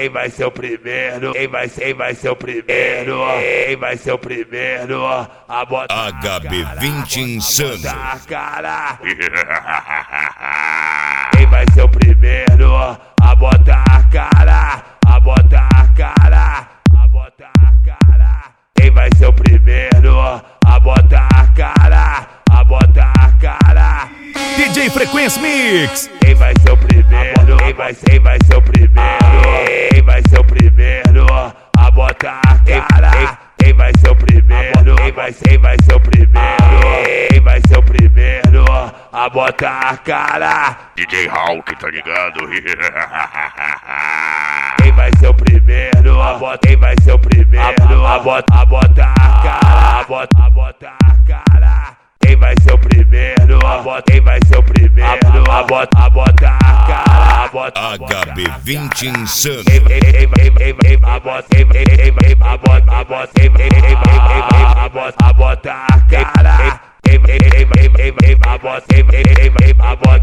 vai ser o primeiro? Quem vai ser o primeiro? Quem vai ser o primeiro a botar HB20 insano. a cara? Quem vai ser o primeiro a botar a cara? A botar a cara? A botar a cara? Quem vai ser o primeiro a botar a cara? A botar a cara? DJ Frequência Mix. Quem vai ser o primeiro? Quem vai ser o primeiro? Quem vai ser o primeiro a botar a cara? Quem vai ser o primeiro? Quem vai ser o primeiro? Quem vai ser o primeiro a botar a cara? DJ Hulk, tá ligado? Quem vai ser o primeiro a botar? Quem vai ser o primeiro a botar a cara? A botar a cara? Quem vai ser o primeiro a botar? Quem vai ser o primeiro a botar a cara? HB20 insano. A botar a cara?